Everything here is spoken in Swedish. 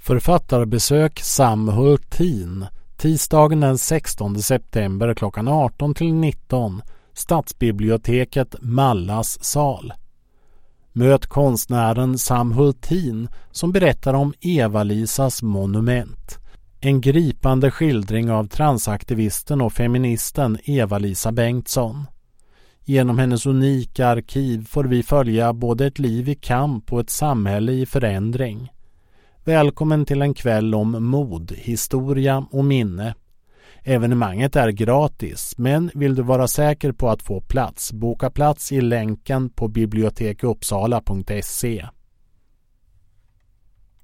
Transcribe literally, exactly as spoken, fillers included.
Författarbesök Sam Hultin, tisdagen den sextonde september klockan arton till nitton, Stadsbiblioteket Mallas sal. Möt konstnären Sam Hultin som berättar om Eva-Lisas monument. En gripande skildring av transaktivisten och feministen Eva-Lisa Bengtsson. Genom hennes unika arkiv får vi följa både ett liv i kamp och ett samhälle i förändring. Välkommen till en kväll om mod, historia och minne. Evenemanget är gratis, men vill du vara säker på att få plats, boka plats i länken på bibliotekupsala punkt se.